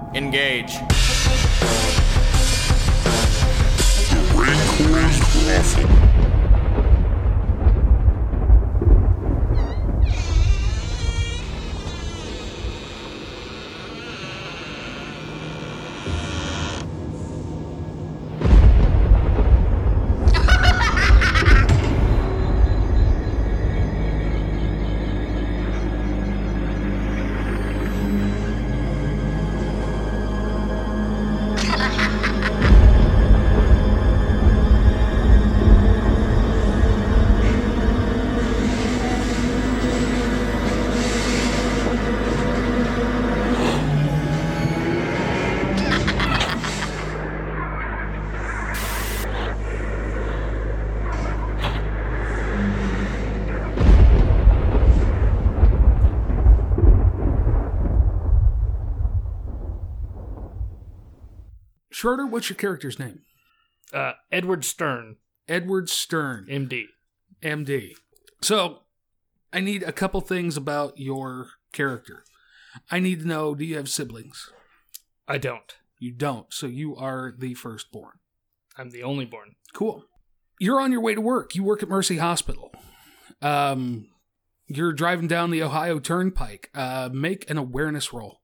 Engage. Schroeder, what's your character's name? Edward Stern. Edward Stern. MD. MD. So, I need a couple things about your character. I need to know, do you have siblings? I don't. You don't, so you are the firstborn. I'm the only born. Cool. You're on your way to work. You work at Mercy Hospital. You're driving down the Ohio Turnpike. Make an awareness roll.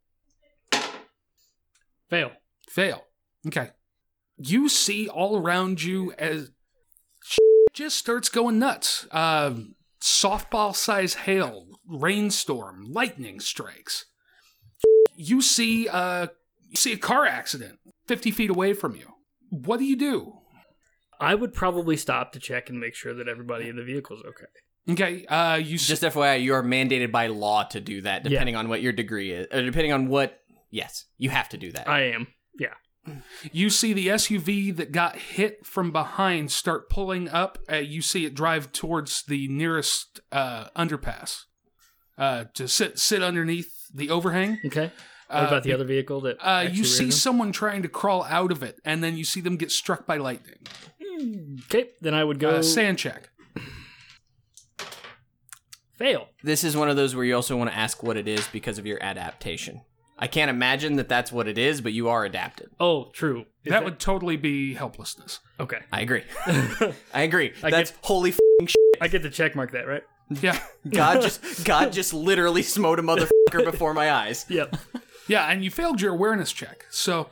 Fail. Fail. Okay. You see all around you as just starts going nuts. Softball-sized hail, rainstorm, lightning strikes. You see a car accident 50 feet away from you. What do? I would probably stop to check and make sure that everybody in the vehicle is okay. Okay. Just FYI, you are mandated by law to do that, depending on what your degree is. Depending on what... Yes, you have to do that. I am. Yeah. You see the SUV that got hit from behind start pulling up. You see it drive towards the nearest underpass to sit underneath the overhang. Okay. What about the other vehicle that you see someone trying to crawl out of it, and then you see them get struck by lightning. Okay, then I would go... sand check. Fail. This is one of those where you also want to ask what it is because of your adaptation. I can't imagine that that's what it is, but you are adapted. Oh, true. That would totally be helplessness. Okay. I agree. I agree. I That's get- holy f***ing shit. I get to check mark that, right? Yeah. God just literally smote a motherfucker before my eyes. Yep. Yeah, and you failed your awareness check. So,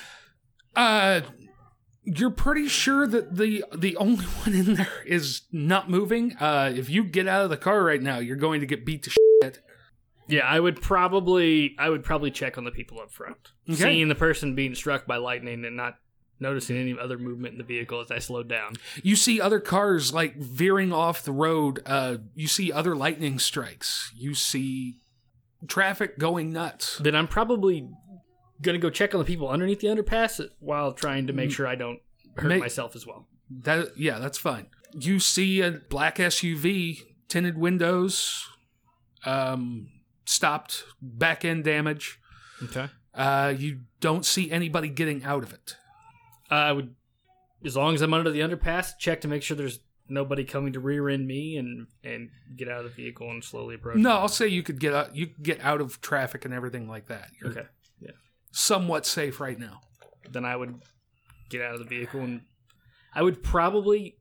you're pretty sure that the only one in there is not moving. If you get out of the car right now, you're going to get beat to shit. Yeah, I would probably check on the people up front. Okay. Seeing the person being struck by lightning and not noticing any other movement in the vehicle as I slowed down. You see other cars like veering off the road. You see other lightning strikes. You see traffic going nuts. Then I'm probably going to go check on the people underneath the underpass while trying to make sure I don't hurt myself as well. That's fine. You see a black SUV, tinted windows, stopped, back end damage. Okay. You don't see anybody getting out of it. I would, as long as I'm under the underpass, check to make sure there's nobody coming to rear end me and get out of the vehicle and slowly approach. No, I'll say you could get out. You could get out of traffic and everything like that. You're okay. Yeah. somewhat safe right now. Then I would get out of the vehicle and I would probably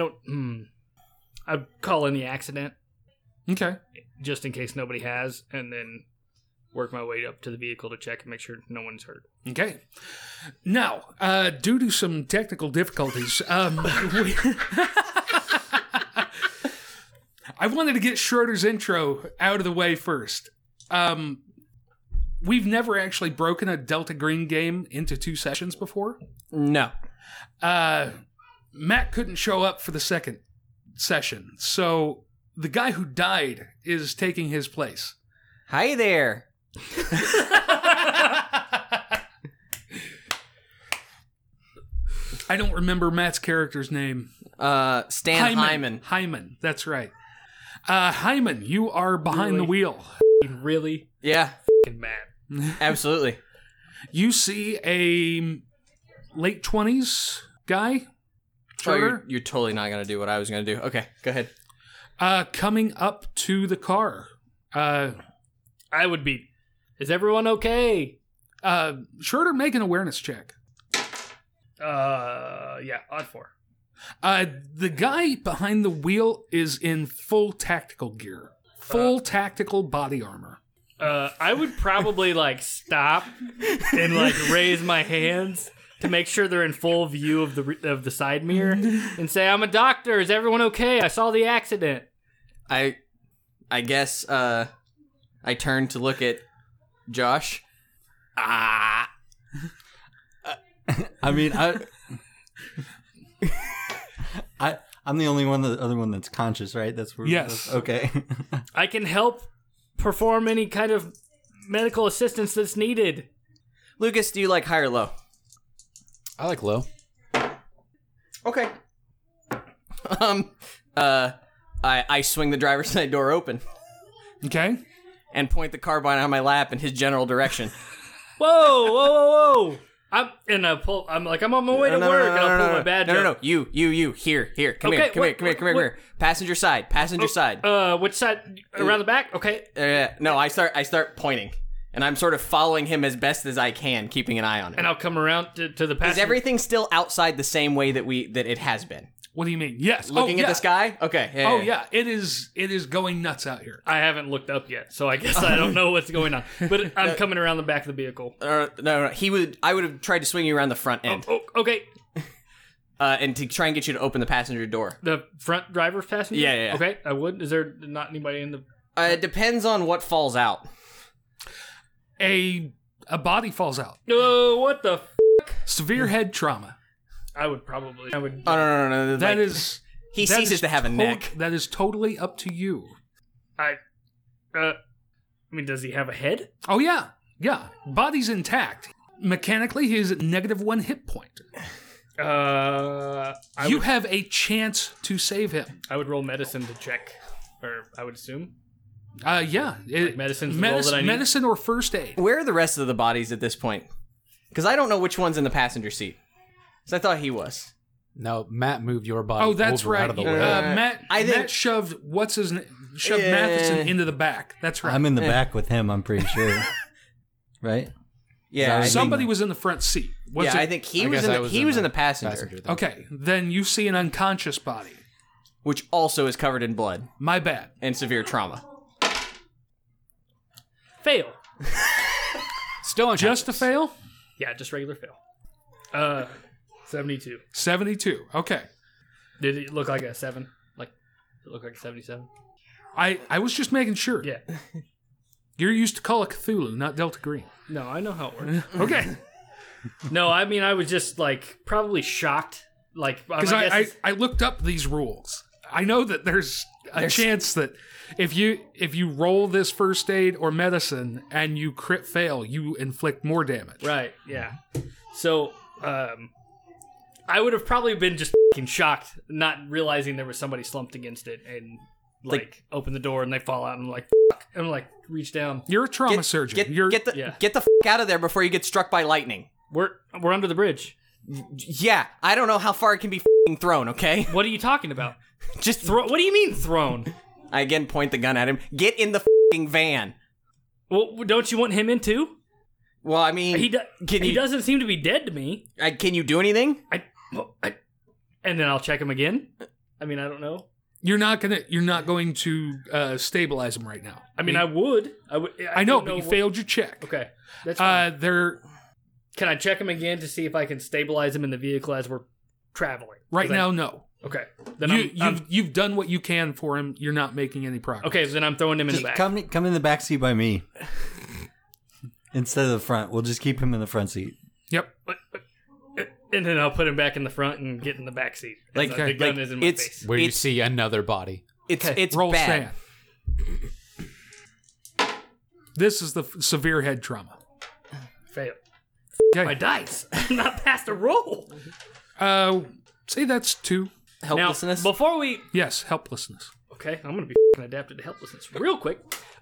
I'd call in the accident Okay. just in case nobody has, and then work my way up to the vehicle to check and make sure no one's hurt. Okay. Now, due to some technical difficulties, I wanted to get Schroeder's intro out of the way first. We've never actually broken a Delta Green game into 2 sessions before. No. Matt couldn't show up for the second session, so the guy who died is taking his place. Hi there. I don't remember Matt's character's name. Stan Hyman. Hyman, that's right. Hyman, you are behind the wheel. Really? Yeah, Fucking mad. absolutely. You see a late 20s guy, Oh, Schroeder, you're totally not going to do what I was going to do. Okay, go ahead. coming up to the car. I would be. Is everyone okay? Schroeder, make an awareness check. Yeah, odd 4. The guy behind the wheel is in full tactical gear. Full tactical body armor. I would probably like stop and like raise my hands to make sure they're in full view of the side mirror and say, "I'm a doctor. Is everyone okay? I saw the accident." I guess I turned to look at Josh. I mean, I'm the only one, the other one that's conscious, right? That's where. Yes. Okay. I can help perform any kind of medical assistance that's needed. Lucas, do you like high or low? I like low. Okay. I swing the driver's side door open Okay? and point the carbine on my lap in his general direction. Whoa! I'm on my way to work, and I'll pull my badge No. up. You. Here. Come Okay, here. Come here. Passenger side. Which side? Around the back? Okay. No, I start pointing, and I'm sort of following him as best as I can, keeping an eye on him. And I'll come around to the Is passenger. everything still outside the same way that it has been? What do you mean? Yes. Looking oh, at yeah. the sky? Okay. Yeah. It is going nuts out here. I haven't looked up yet, so I guess I don't know what's going on. But I'm coming around the back of the vehicle. No. I would have tried to swing you around the front end, Oh, okay. and to try and get you to open the passenger door. The front driver's passenger? Yeah. Okay, I would. Is there not anybody in the... It depends on what falls out. A body falls out. Oh, what the... Severe head trauma. I would. Oh no. That is. He that ceases is to have a neck. That is totally up to you. I mean, does he have a head? Oh, yeah. Yeah. Body's intact. Mechanically, he's at -1 hit point. You have a chance to save him. I would roll medicine to check, or I would assume. Yeah. medicine's the roll that I need? Medicine or first aid. Where are the rest of the bodies at this point? Because I don't know which one's in the passenger seat. So I thought he was. No, Matt moved your body. Oh, that's over right. Out of the way. Matt shoved Matheson into the back. That's right. I'm in the back with him, I'm pretty sure. Right? Yeah, Somebody was in the front seat. I think he was in the passenger, though. Okay, then you see an unconscious body. which also is covered in blood My bad. and severe trauma. Fail. Still unconscious. Just a fail? Yeah, just regular fail. 72. 72. Okay. Did it look like a 7? Like, it looked like a 77? I was just making sure. Yeah. You're used to Call of Cthulhu, not Delta Green. No, I know how it works. Okay. No, I mean, I was just, like, probably shocked. Like, Because I looked up these rules. I know that there's a chance that if you roll this first aid or medicine and you crit fail, you inflict more damage. Right, yeah. So, I would have probably been just fucking shocked, not realizing there was somebody slumped against it and, like open the door and they fall out and I'm like, fuck. And I'm like, reach down. You're a trauma surgeon. Get the fuck out of there before you get struck by lightning. We're under the bridge. Yeah, I don't know how far it can be f***ing thrown, okay? What are you talking about? Just What do you mean thrown? I again point the gun at him. Get in the f***ing van. Well, don't you want him in too? Well, I mean, He doesn't seem to be dead to me. Can you do anything? And then I'll check him again. I mean, I don't know. You're not going to stabilize him right now. I mean, I would. I know, but you failed your check. Okay, that's fine. Can I check him again to see if I can stabilize him in the vehicle as we're traveling? Right now, no. Okay. Then you've done what you can for him. You're not making any progress. Okay, so then I'm throwing him in the back. Come in the back seat by me. Instead of the front. We'll just keep him in the front seat. Yep. And then I'll put him back in the front and get in the back seat. Like, the gun is in my face. Where you see another body. It's Roll bad. stand. This is the severe head trauma. Fail. Okay. My dice. I'm not past a roll. Say that's 2. Helplessness. Now, before we... Yes, helplessness. Okay, I'm going to be f***ing adapted to helplessness real quick.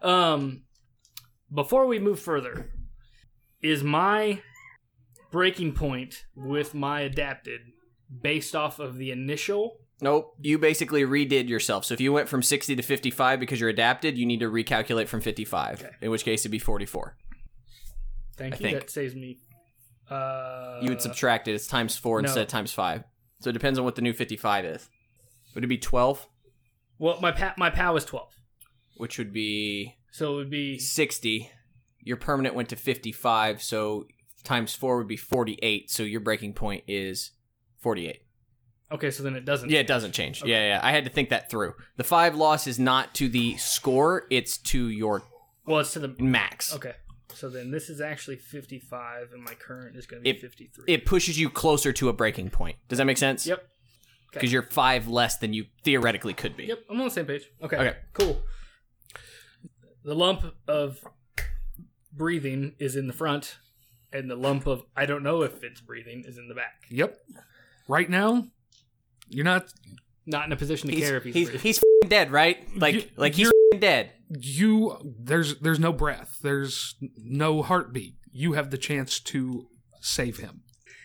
Before we move further, is my breaking point with my adapted based off of the initial... Nope. You basically redid yourself. So if you went from 60 to 55 because you're adapted, you need to recalculate from 55. Okay. In which case it'd be 44. Thank I you. think. That saves me. You would subtract it. It's times 4 no. instead of times 5. So it depends on what the new 55 is. Would it be 12? Well, my POW is 12. Which would be So it would be 60. Your permanent went to 55, so times 4 would be 48. So your breaking point is 48. okay. So then it doesn't. Yeah, it doesn't change. Yeah. I had to think that through. The 5 loss is not to the score, it's to your Well, it's to the max. Okay. So then this is actually 55, and my current is going to be 53. It pushes you closer to a breaking point. Does that make sense? Yep. Because you're 5 less than you theoretically could be. Yep. I'm on the same page. Okay. Okay. Cool. The lump of breathing is in the front, and the lump of I don't know if it's breathing is in the back. Yep. Right now, you're not. Not in a position to care if he's breathing. He's f***ing dead, right? He's f***ing dead. There's no breath. There's no heartbeat. You have the chance to save him.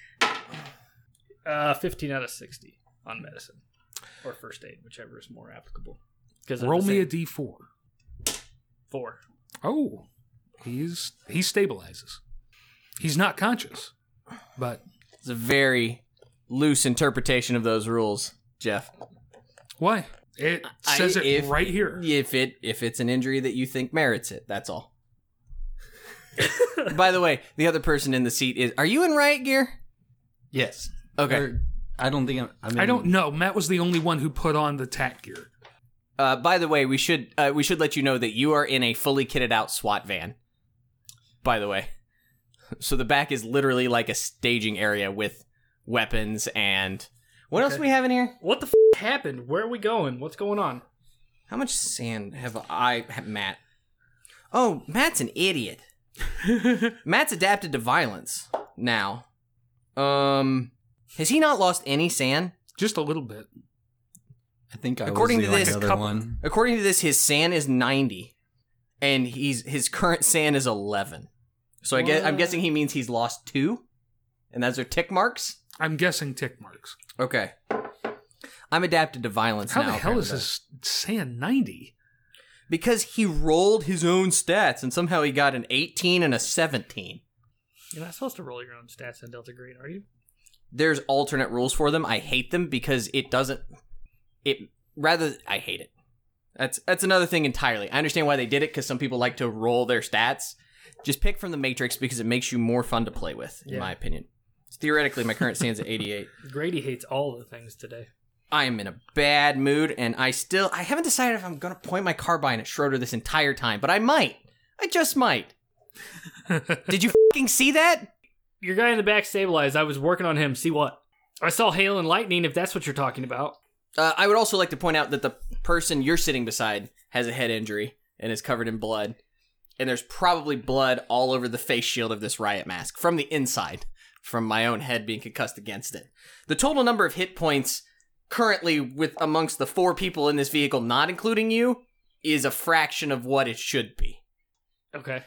15 out of 60 on medicine or first aid, whichever is more applicable. Because Roll me a d4. 4. Oh, he stabilizes. He's not conscious, but It's a very loose interpretation of those rules, Jeff. why? It says it right here. If it's an injury that you think merits it, that's all. By the way, the other person in the seat is. Are you in riot gear? Yes. Okay. Or, I don't think I don't know. Matt was the only one who put on the tack gear. By the way, we should let you know that you are in a fully kitted out SWAT van. By the way, so the back is literally like a staging area with weapons and what else do we have in here? What the happened? Where are we going? What's going on? How much sand have Matt? Oh, Matt's an idiot. Matt's adapted to violence now. Has he not lost any sand? Just a little bit. I think According was to the this, only other one. According to this, his sand is 90, and his current sand is 11. So I'm guessing he means he's lost 2, and those are tick marks. I'm guessing tick marks. Okay. I'm adapted to violence How now. the hell is apparently. his sand 90? Because he rolled his own stats, and somehow he got an 18 and a 17. You're not supposed to roll your own stats in Delta Green, are you? There's alternate rules for them. I hate them because I hate it. That's another thing entirely. I understand why they did it, because some people like to roll their stats. Just pick from the Matrix because it makes you more fun to play with, in my opinion. Theoretically, my current stands at 88. Grady hates all the things today. I am in a bad mood, and I haven't decided if I'm going to point my carbine at Schroeder this entire time, but I might. I just might. Did you fucking see that? Your guy in the back stabilized. I was working on him. See what? I saw hail and lightning, if that's what you're talking about. I would also like to point out that the person you're sitting beside has a head injury and is covered in blood. And there's probably blood all over the face shield of this riot mask from the inside, from my own head being concussed against it. The total number of hit points currently with amongst the 4 people in this vehicle, not including you, is a fraction of what it should be. Okay.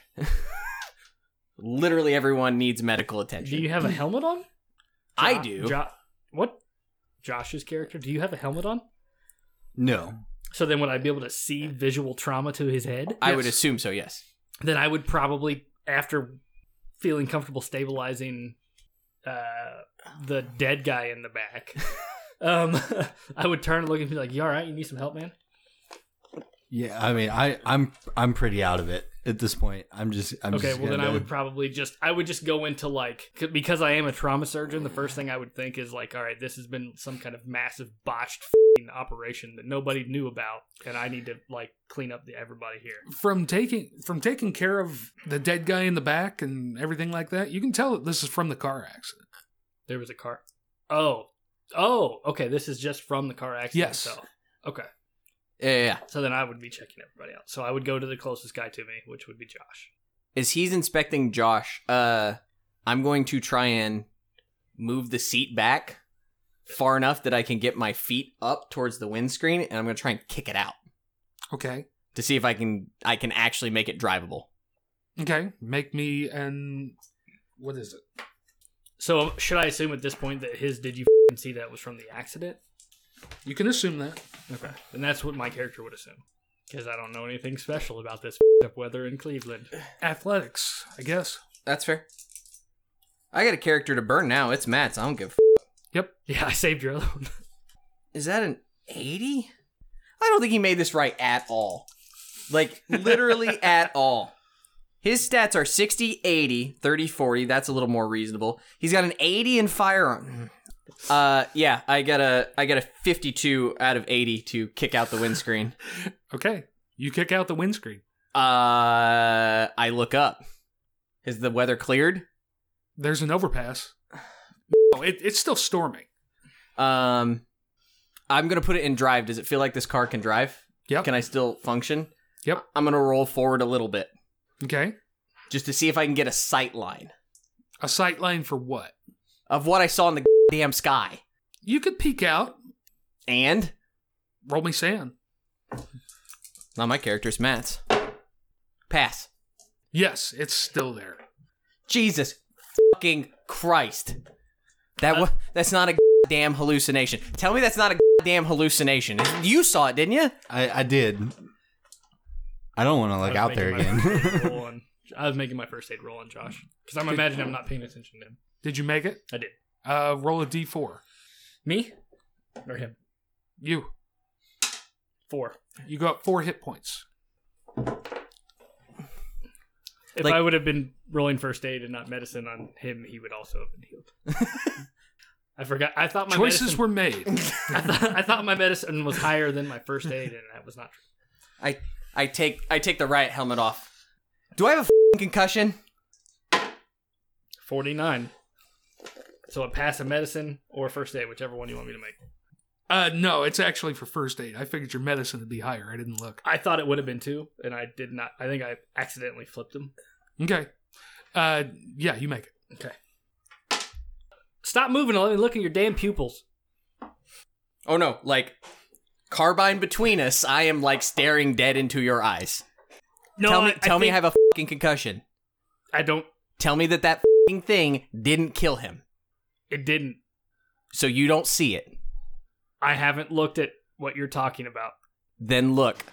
Literally everyone needs medical attention. Do you have a helmet on? I do. What? Josh's character? Do you have a helmet on? No. So then would I be able to see visual trauma to his head? I would assume so, yes. Then I would probably, after feeling comfortable stabilizing the dead guy in the back, I would turn and look and be like, "You all right? You need some help, man?" Yeah, I mean, I'm pretty out of it at this point. I'm just Okay, well then I would probably just go into because I am a trauma surgeon. The first thing I would think is like, all right, this has been some kind of massive botched operation that nobody knew about, and I need to clean up everybody here. From taking care of the dead guy in the back and everything like that, you can tell that this is from the car accident. There was a car. Oh, okay. This is just from the car accident Yes. itself. Okay. Yeah. So then I would be checking everybody out. So I would go to the closest guy to me, which would be Josh. As he's inspecting Josh, I'm going to try and move the seat back far enough that I can get my feet up towards the windscreen, and I'm going to try and kick it out Okay. to see if I can actually make it drivable. Okay. Make me what is it? So should I assume at this point that his "did you see that" was from the accident? You can assume that. Okay. And that's what my character would assume. Because I don't know anything special about this up weather in Cleveland. Athletics, I guess. That's fair. I got a character to burn now. It's Matt's. I don't give Yep. Yeah, I saved your other one. Is that an 80? I don't think he made this right at all. Like, literally at all. His stats are 60, 80, 30, 40. That's a little more reasonable. He's got an 80 in firearm. Yeah, I got a 52 out of 80 to kick out the windscreen. Okay. You kick out the windscreen. I look up. Is the weather cleared? There's an overpass. Oh, it's still storming. I'm gonna put it in drive. Does it feel like this car can drive? Yep. Can I still function? Yep. I'm gonna roll forward a little bit. Okay. Just to see if I can get a sight line. A sight line for what? Of what I saw in the damn sky. You could peek out. And? Roll me sand. Not my character's Matt's. Pass. Yes, it's still there. Jesus fucking Christ. That's not a damn hallucination. Tell me that's not a damn hallucination. You saw it, didn't you? I did. I don't want to look out there again. I was making my first aid roll on Josh. Because I'm imagining I'm not paying attention to him. Did you make it? I did. Roll a d4. Me? Or him? You. 4. You got 4 hit points. If I would have been rolling first aid and not medicine on him, he would also have been healed. I forgot. I thought my choices were made. I thought my medicine was higher than my first aid, and that was not true. I take the riot helmet off. Do I have a f***ing concussion? 49. So a pass of medicine or first aid, whichever one you want me to make. No, it's actually for first aid. I figured your medicine would be higher. I didn't look. I thought it would have been 2, and I did not. I think I accidentally flipped them. Okay. Yeah, you make it. Okay. Stop moving and let me look in your damn pupils. Oh no, like, carbine between us, I am like staring dead into your eyes. No, tell me I have a f***ing concussion. I don't. Tell me that f***ing thing didn't kill him. It didn't. So you don't see it. I haven't looked at what you're talking about. Then look.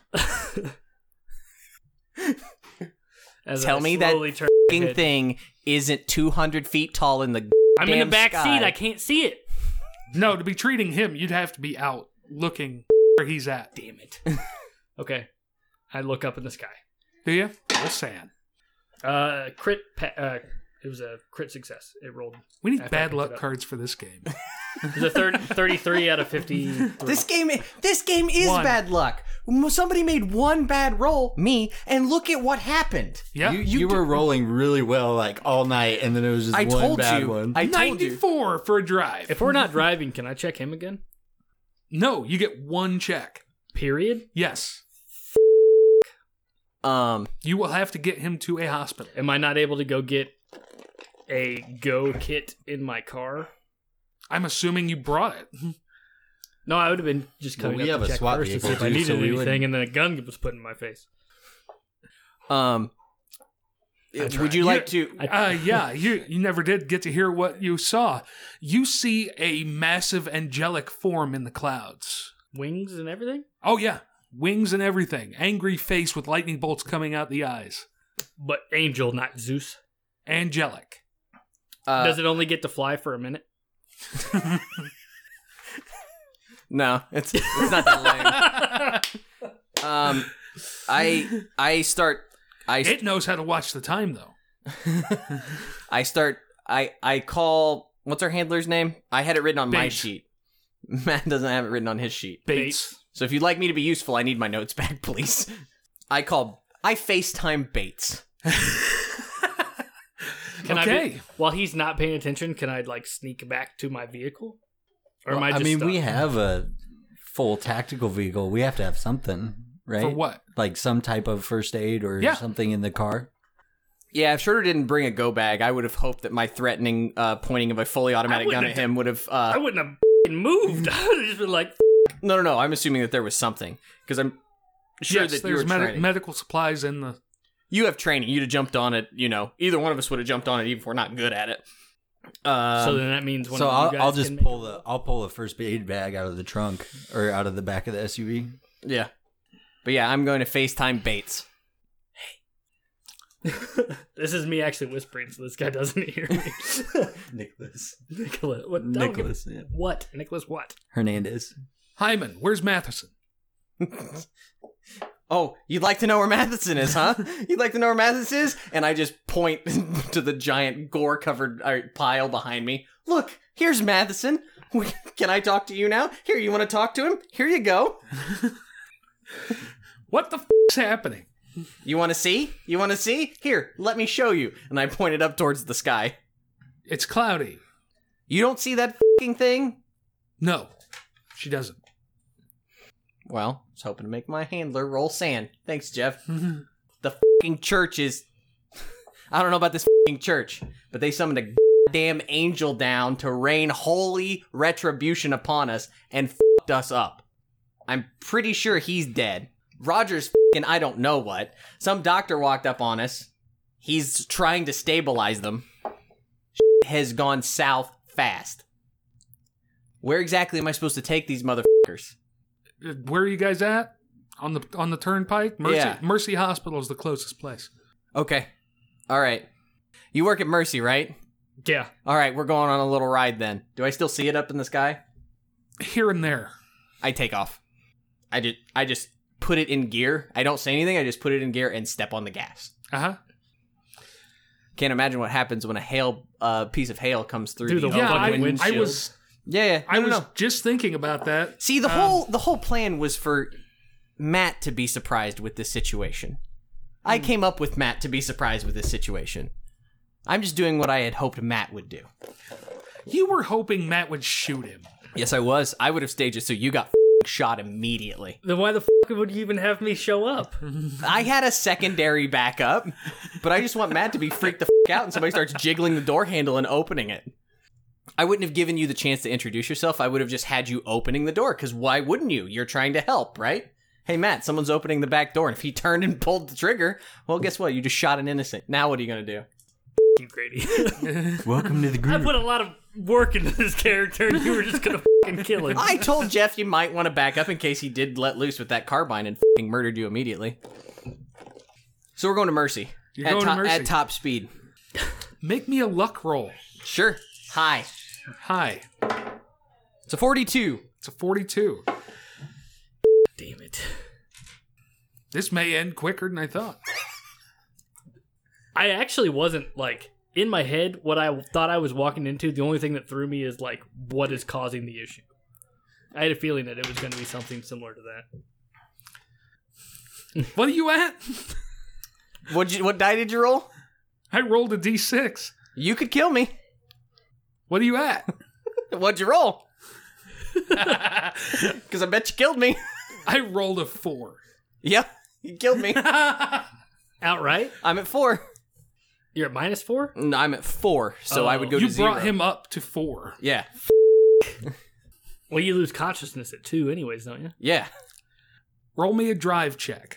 Tell me that f***ing thing isn't 200 feet tall in the I'm in the back seat. I can't see it. No, to be treating him, you'd have to be out looking where he's at. Damn it. Okay. I look up in the sky. Do you? Roll sand. Crit. It was a crit success. It rolled. We need bad luck cards for this game. It was a 33 out of 50. This game is bad luck. Somebody made one bad roll, me, and look at what happened. Yeah, you were rolling really well like all night, and then it was just one bad one. I told you. 94 for a drive. If we're not driving, can I check him again? No, you get 1 check. Period? Yes. You will have to get him to a hospital. Am I not able to go get a go kit in my car? I'm assuming you brought it. No, I would have been just coming we up have to a check SWAT first to see if vehicle, I needed so we anything, and then a gun was put in my face. Would you like to? Yeah, you never did get to hear what you saw. You see a massive angelic form in the clouds. Wings and everything? Oh, yeah. Wings and everything. Angry face with lightning bolts coming out the eyes. But angel, not Zeus. Angelic. Does it only get to fly for a minute? No, it's not that lame. It knows how to watch the time, though. I call, what's our handler's name? I had it written on my Bates. sheet. Matt doesn't have it written on his sheet. Bates. So if you'd like me to be useful, I need my notes back, please. I FaceTime Bates. While he's not paying attention, can I sneak back to my vehicle? Or am I I just mean, stuck? we have a full tactical vehicle. We have to have something, right? For what? Like some type of first aid or something in the car. Yeah, if Schroeder didn't bring a go bag, I would have hoped that my threatening pointing of a fully automatic gun at him would have... I wouldn't have moved. I would have just been like... No. I'm assuming that there was something. Because I'm sure that you were training. Medical supplies in the... You have training. You'd have jumped on it, Either one of us would have jumped on it, even if we're not good at it. So then that means one so of you guys I'll just can pull a first aid bag out of the trunk or out of the back of the SUV. Yeah. But yeah, I'm going to FaceTime Bates. This is me actually whispering, so this guy doesn't hear me. Nicholas. Nicholas. What? Nicholas. Yeah. What? Nicholas what? Hernandez. Hyman, where's Matheson? Oh, you'd like to know where Matheson is, huh? You'd like to know where Matheson is? And I just point to the giant gore-covered pile behind me. Look, here's Matheson. Can I talk to you now? Here, you want to talk to him? Here you go. What the f***'s happening? You want to see? You want to see? Here, let me show you. And I pointed up towards the sky. It's cloudy. You don't see that f***ing thing? No, she doesn't. Well, I was hoping to make my handler roll sand. Thanks, Jeff. The f***ing church is... I don't know about this f***ing church, but they summoned a goddamn angel down to rain holy retribution upon us and f***ed us up. I'm pretty sure he's dead. Roger's f***ing I don't know what. Some doctor walked up on us. He's trying to stabilize them. Shit has gone south fast. Where exactly am I supposed to take these motherfuckers? Where are you guys at? On the turnpike? Mercy, Yeah. Mercy Hospital is the closest place. Okay. All right. You work at Mercy, right? Yeah. All right, we're going on a little ride then. Do I still see it up in the sky? Here and there. I take off. I just put it in gear. I don't say anything. I just put it in gear and step on the gas. Uh-huh. Can't imagine what happens when a piece of hail comes through Through the the Yeah, fucking I windshield. was Yeah. I No, was no. just thinking about that. See, the whole plan was for Matt to be surprised with this situation. I came up with Matt to be surprised with this situation. I'm just doing what I had hoped Matt would do. You were hoping Matt would shoot him. Yes, I was. I would have staged it so you got shot immediately. Then why the f*** would you even have me show up? I had a secondary backup, but I just want Matt to be freaked the out and somebody starts jiggling the door handle and opening it. I wouldn't have given you the chance to introduce yourself. I would have just had you opening the door, because why wouldn't you? You're trying to help, right? Hey, Matt, someone's opening the back door, and if he turned and pulled the trigger, well, guess what? You just shot an innocent. Now what are you going to do? You Grady. Welcome to the I group. put a lot of work into this character, and you were just gonna fucking kill him. I told Jeff you might want to back up in case he did let loose with that carbine and f***ing murdered you immediately. So we're going to Mercy. You're going to Mercy. At top speed. Make me a luck roll. Sure. Hi. Hi. It's a 42. It's a 42. Damn it. This may end quicker than I thought. I actually wasn't, like, in my head, what I thought I was walking into, the only thing that threw me is, like, what is causing the issue. I had a feeling that it was going to be something similar to that. What are you at? What die did you roll? I rolled a d6. You could kill me. What are you at? What'd you roll? Because I bet you killed me. I rolled a 4. Yeah, you killed me. Outright? I'm at 4. You're at -4? No, I'm at 4, so I would go You to 0. brought him up to 4. Yeah, Well, you lose consciousness at 2 anyways, don't you? yeah. Roll me a drive check.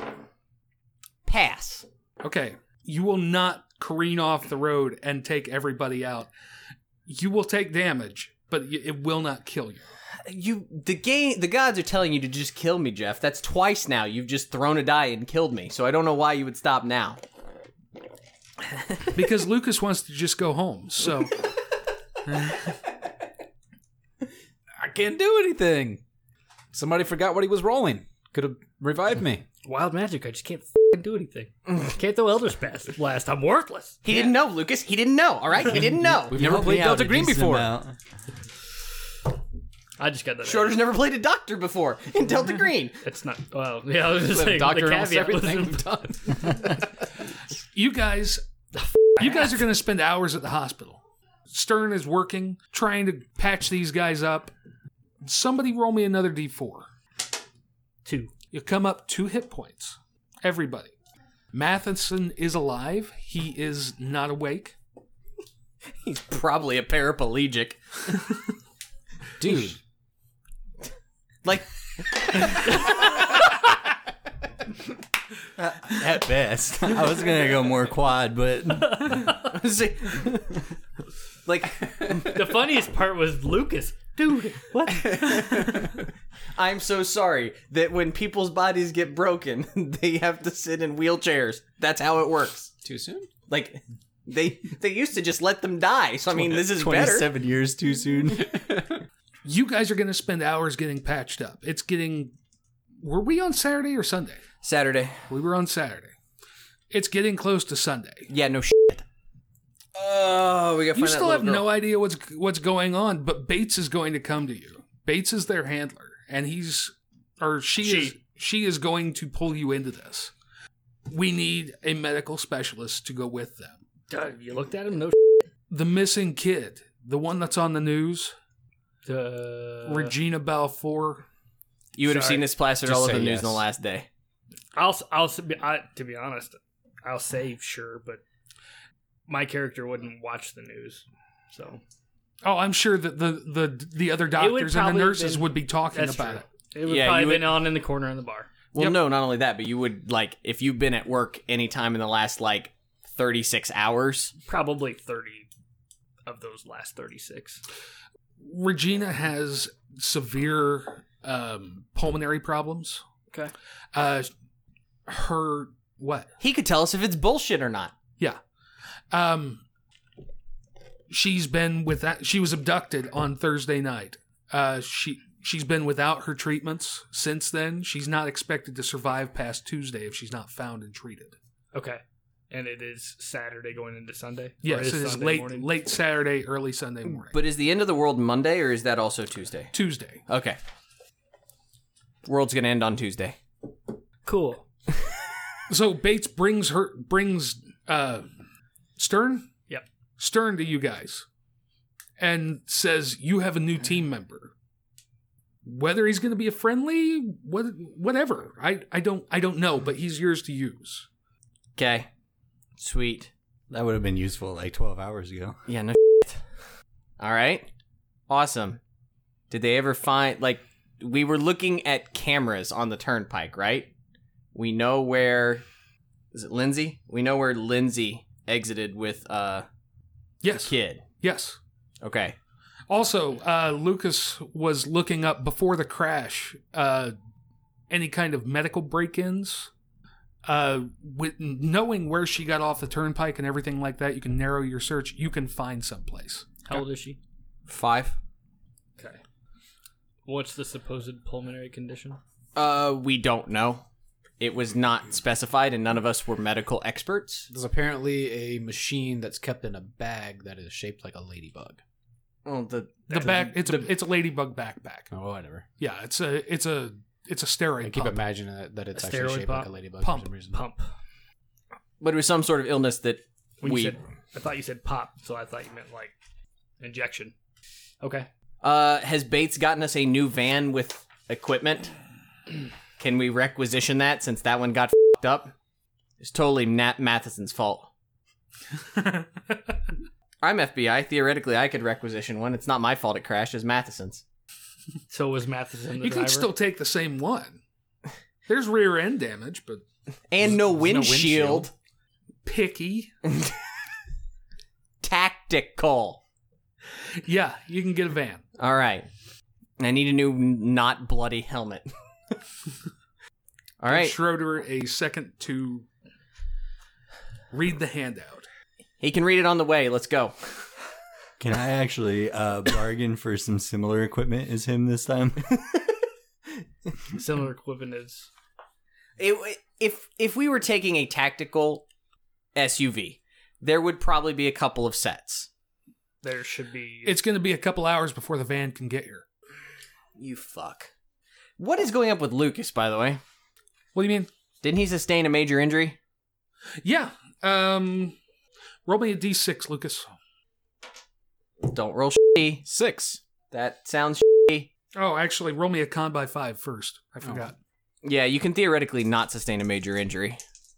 Pass. Okay. You will not careen off the road and take everybody out. You will take damage, but it will not kill you. The gods are telling you to just kill me, Jeff. That's twice now. You've just thrown a die and killed me. So I don't know why you would stop now. Because Lucas wants to just go home. So I can't do anything. Somebody forgot what he was rolling. Could have revived me. Wild magic, I just can't fucking do anything. Can't throw Elder's Blast. I'm worthless. He didn't know, Lucas. He didn't know. All right, he didn't know. We've never played Delta Green before. I just got that. Schroeder's never played a doctor before in Delta Green. It's not. Well, yeah, I was just With a saying. doctor the in almost caveat was everything we've done. you guys are going to spend hours at the hospital. Stern is working, trying to patch these guys up. Somebody roll me another d4. 2. You come up 2 hit points. Everybody. Matheson is alive. He is not awake. He's probably a paraplegic. Dude. Like, At best. I was going to go more quad, but see, like, The funniest part was Lucas. Dude, what? I'm so sorry that when people's bodies get broken, they have to sit in wheelchairs. That's how it works. Too soon? Like, they used to just let them die. So, I mean, this is better. 27 years too soon. You guys are going to spend hours getting patched up. It's getting... Were we on Saturday or Sunday? Saturday. We were on Saturday. It's getting close to Sunday. Yeah, no shit. Oh, we got to You find still that have little girl. no idea what's going on, but Bates is going to come to you. Bates is their handler, and she is going to pull you into this. We need a medical specialist to go with them. You looked at him? No. The missing kid, the one that's on the news, Regina Balfour. You would have Sorry. seen this plastered Just all over say the news yes. in the last day. To be honest, I'll say sure, but my character wouldn't watch the news, so Oh, I'm sure that the other doctors and the probably nurses been- would be talking that's about true. it. It would Yeah, probably you would- been on in the corner in the bar. Well, Yep. no, not only that, but you would, like, if you've been at work any time in the last, 36 hours. Probably 30 of those last 36. Regina has severe pulmonary problems. Okay. Her what? He could tell us if it's bullshit or not. Yeah. She's been with that. She was abducted on Thursday night. She's been without her treatments since then. She's not expected to survive past Tuesday if she's not found and treated. Okay. And it is Saturday going into Sunday? Or Yes, it is Sunday morning? late Saturday, early Sunday morning. But is the end of the world Monday, or is that also Tuesday? Tuesday. Okay. World's gonna end on Tuesday. Cool. So Bates brings Stern? Yep. Stern to you guys and says you have a new team member. Whether he's going to be a friendly, whatever. I don't know, but he's yours to use. Okay. Sweet. That would have been useful 12 hours ago. Yeah, no shit. All right. Awesome. Did they ever find, we were looking at cameras on the turnpike, right? We know where, is it Lindsay? We know where Lindsay exited with Yes. kid. Yes. Okay. Also, Lucas was looking up before the crash any kind of medical break-ins. With knowing where she got off the turnpike and everything like that, you can narrow your search. You can find someplace. How old is she? 5. Okay. What's the supposed pulmonary condition? We don't know. It was not specified, and none of us were medical experts. There's apparently a machine that's kept in a bag that is shaped like a ladybug. Well, The back, it's a ladybug backpack. Oh, whatever. Yeah, it's a steroid I keep pump. imagining that it's A actually steroid shaped like pump? a ladybug Pump. for some reason. Pump. but it was some sort of illness that When you we said, I thought you said pop, so I thought you meant injection. Okay. Has Bates gotten us a new van with equipment? Can we requisition that since that one got fucked up? It's totally Nat Matheson's fault. I'm FBI. Theoretically, I could requisition one. It's not my fault it crashed. It's Matheson's. So was Matheson the You driver? can still take the same one. There's rear end damage, but And no windshield. windshield. picky. Tactical. Yeah, you can get a van. All right. I need a new not bloody helmet. All right. Schroeder a second to read the handout. He can read it on the way. Let's go. Can I actually bargain for some similar equipment as him this time? Similar equipment is... If we were taking a tactical SUV, there would probably be a couple of sets. There should be... It's going to be a couple hours before the van can get here. You fuck. What is going up with Lucas, by the way? What do you mean? Didn't he sustain a major injury? Yeah. Roll me a d6, Lucas. Don't roll shitty. 6. That sounds shitty. Oh, actually, roll me a con by 5 first. I forgot. Yeah, you can theoretically not sustain a major injury.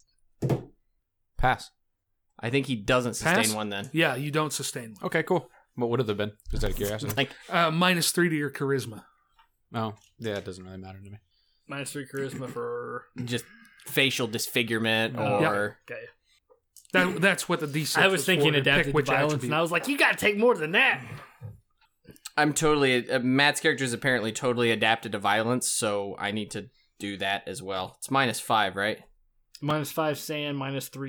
Pass. I think he doesn't sustain Pass? one then. Yeah, you don't sustain one. Okay, cool. What would it have been? Just out of curiosity. Like, -3 to your charisma. Oh, yeah, it doesn't really matter to me. -3 charisma for... just facial disfigurement Oh, or... Okay. That's what the d6 I was thinking for, to pick adapted to which violence, attribute. and I was like, you gotta take more than that. I'm totally... Matt's character is apparently totally adapted to violence, so I need to do that as well. It's -5, right? -5 sand, -3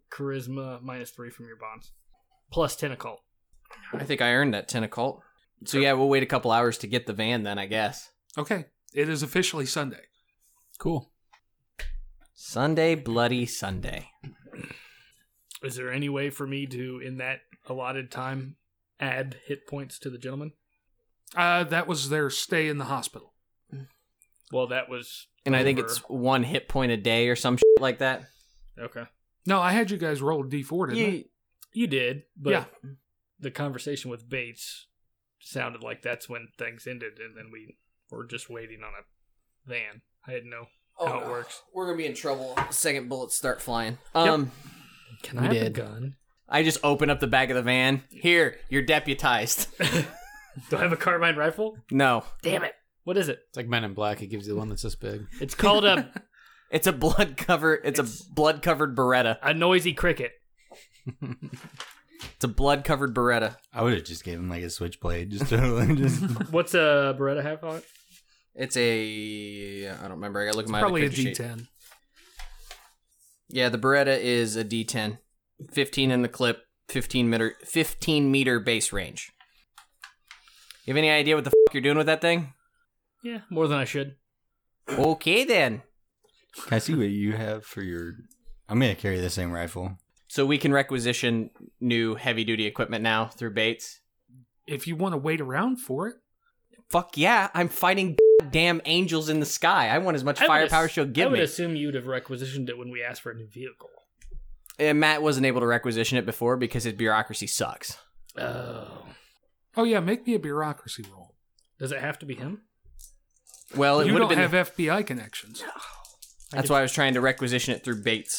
charisma, -3 from your bonds. Plus 10 occult. I think I earned that 10 occult. So yeah, we'll wait a couple hours to get the van then, I guess. Okay. It is officially Sunday. Cool. Sunday, bloody Sunday. Is there any way for me to, in that allotted time, add hit points to the gentleman? That was their stay in the hospital. Well, that was... And I think over. it's 1 hit point a day or some shit like that. Okay. No, I had you guys roll a d4, didn't I? You did, but Yeah. the conversation with Bates sounded like that's when things ended, and then we were just waiting on a van. I didn't know how it works. We're going to be in trouble. Second bullets start flying. Can We I have a did. gun? I just open up the back of the van. Here, you're deputized. Do I have a carbine rifle? No. Damn it. What is it? It's like Men in Black. It gives you the one that's this big. It's called It's a blood covered Beretta. a noisy cricket. It's a blood covered Beretta. I would have just gave him like a switchblade, just totally just. What's a Beretta have on it? It's a I don't remember. I got to look at my Probably a other character sheet. d10. Yeah, the Beretta is a D10. 15 in the clip, 15 meter base range. You have any idea what the fuck you're doing with that thing? Yeah, more than I should. Okay then. Can I see what you have for your? I'm gonna carry the same rifle. So we can requisition new heavy duty equipment now through Bates. If you want to wait around for it. Fuck yeah, I'm fighting damn angels in the sky. I want as much I would firepower she'll give I would me. assume you'd have requisitioned it when we asked for a new vehicle. And Matt wasn't able to requisition it before because his bureaucracy sucks. Oh. Oh, yeah, make me a bureaucracy roll. Does it have to be him? Well, it You would don't have been. have FBI connections. That's why I was trying to requisition it through Bates.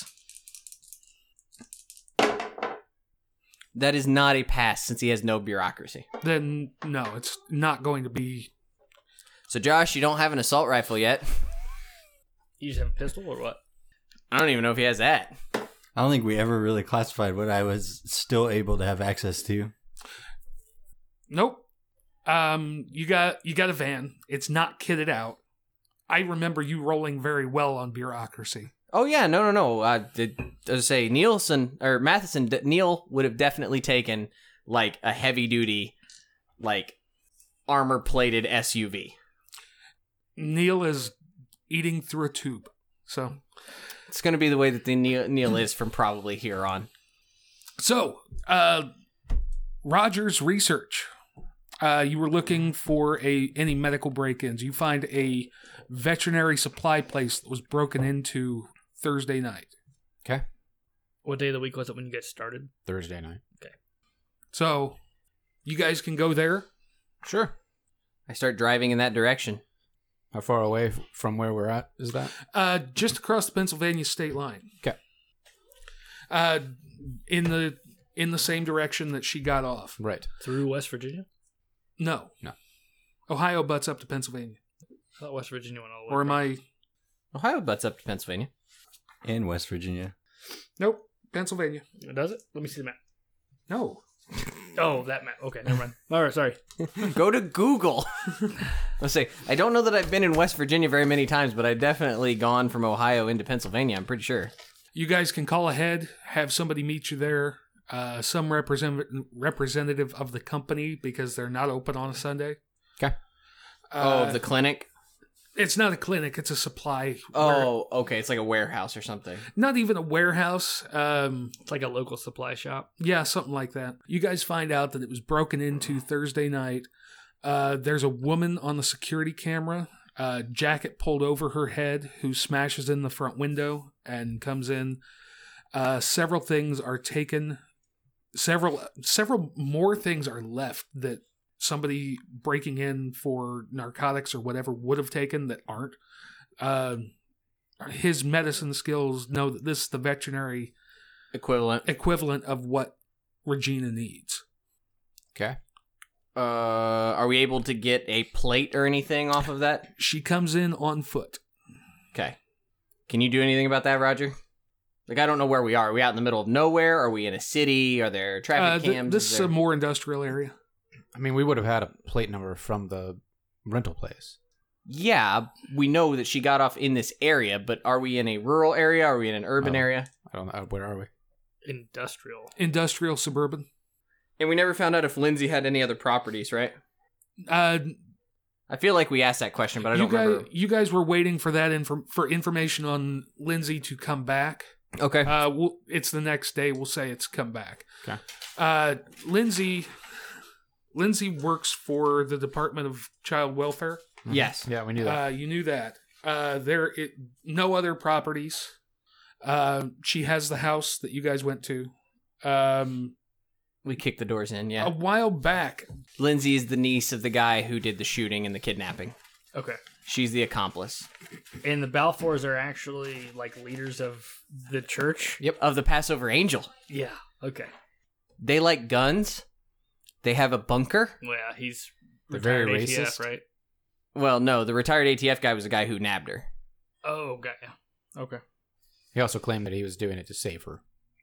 That is not a pass since he has no bureaucracy. Then, no, it's not going to be. So, Josh, you don't have an assault rifle yet. You just have a pistol or what? I don't even know if he has that. I don't think we ever really classified what I was still able to have access to. Nope. You got a van. It's not kitted out. I remember you rolling very well on bureaucracy. Oh, yeah, no. As I say, Neil would have definitely taken, like, a heavy-duty, like, armor-plated SUV. Neil is eating through a tube. So, It's going to be the way that the Neil is from probably here on. So, Rogers Research. You were looking for any medical break-ins. You find a veterinary supply place that was broken into Thursday night. Okay. What day of the week was it when you guys started? Thursday night. So, you guys can go there. Sure. I start driving in that direction. How far away from where we're at is that? Just across the Pennsylvania state line. Okay. In the same direction that she got off. Right. Through West Virginia? No. No. Ohio butts up to Pennsylvania. I thought West Virginia went all the way. Or am across. I? Ohio butts up to Pennsylvania. In West Virginia. Nope. Pennsylvania. Does it? Let me see the map. No. Oh, that map. Okay, never mind. All right, sorry. Go to Google. Let's say, I don't know that I've been in West Virginia very many times, but I've definitely gone from Ohio into Pennsylvania, I'm pretty sure. You guys can call ahead, have somebody meet you there. Some representative of the company, because they're not open on a Sunday. Okay. Of the clinic? It's not a clinic, it's a supply. Oh, okay. It's like a warehouse or something. Not even a warehouse. It's like a local supply shop. Yeah, something like that. You guys find out that it was broken into Thursday night. There's a woman on the security camera, jacket pulled over her head, who smashes in the front window and comes in. Several things are taken. Several more things are left that somebody breaking in for narcotics or whatever would have taken that aren't. His medicine skills know that this is the veterinary equivalent of what Regina needs. Okay. Are we able to get a plate or anything off of that? She comes in on foot. Okay. Can you do anything about that, Roger? Like, I don't know where we are. Are we out in the middle of nowhere? Are we in a city? Are there traffic cams? This is a more industrial area. I mean, we would have had a plate number from the rental place. Yeah, we know that she got off in this area, but are we in a rural area? Are we in an urban area? I don't know. Where are we? Industrial suburban. And we never found out if Lindsay had any other properties, right? Uh, I feel like we asked that question, but I don't remember. You guys were waiting for that for information on Lindsay to come back. Okay. It's the next day. We'll say it's come back. Okay. Lindsay works for the Department of Child Welfare. Yes. Yeah, we knew that. You knew that. No other properties. She has the house that you guys went to. We kicked the doors in, yeah. A while back. Lindsay is the niece of the guy who did the shooting and the kidnapping. Okay. She's the accomplice. And the Balfours are actually like leaders of the church? Yep, of the Passover Angel. Yeah. Okay. They like guns. They have a bunker. Well, yeah, he's They're retired very ATF, racist. right? Well, no, the retired ATF guy was the guy who nabbed her. Oh, got ya. Okay. He also claimed that he was doing it to save her.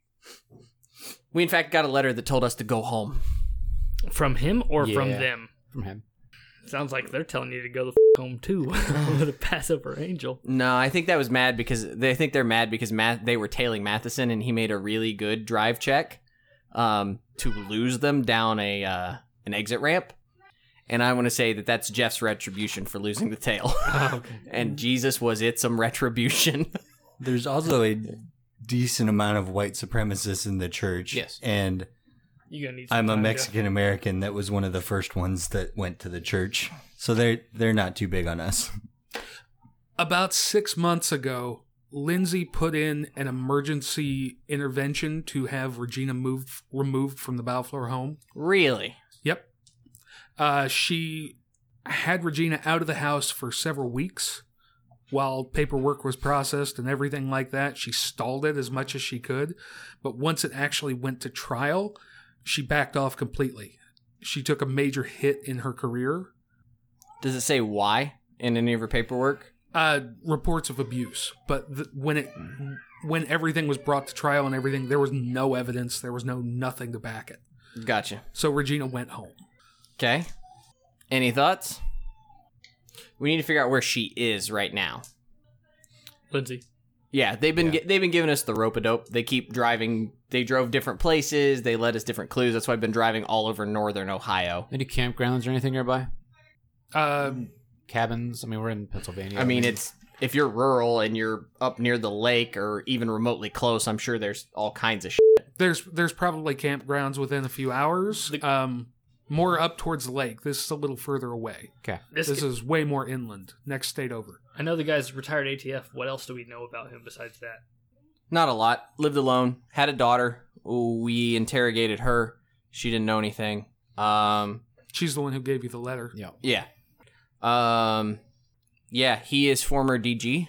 We, in fact, got a letter that told us to go home. From him or from Yeah. them? From him. Sounds like they're telling you to go the home too with a Passover Angel. No, I think that was mad because they're mad because they were tailing Matheson and he made a really good drive check to lose them down an exit ramp. And I want to say that that's Jeff's retribution for losing the tail. Okay. And Jesus was it some retribution. There's also a decent amount of white supremacists in the church. Yes. And You're gonna need some I'm a time, Mexican American that was one of the first ones that went to the church. So they're not too big on us. About 6 months ago, Lindsay put in an emergency intervention to have Regina removed from the Balfour home. Really? Yep. She had Regina out of the house for several weeks while paperwork was processed and everything like that. She stalled it as much as she could. But once it actually went to trial, she backed off completely. She took a major hit in her career. Does it say why in any of her paperwork? Reports of abuse. But when everything was brought to trial and everything, there was no evidence. There was nothing to back it. Gotcha. So Regina went home. Okay. Any thoughts? We need to figure out where she is right now. Lindsay. Yeah, they've been giving us the rope-a-dope. They keep driving. They drove different places. They led us different clues. That's why I've been driving all over northern Ohio. Any campgrounds or anything nearby? Um, Cabins? I mean, we're in Pennsylvania. I mean, it's if you're rural and you're up near the lake or even remotely close, I'm sure there's all kinds of shit. there's probably campgrounds within a few hours. More up towards the lake. This is a little further away. Okay. This is way more inland. Next state over. I know the guy's retired ATF. What else do we know about him besides that? Not a lot. Lived alone. Had a daughter. We interrogated her. She didn't know anything. She's the one who gave you the letter. Yeah. Yeah, he is former DG.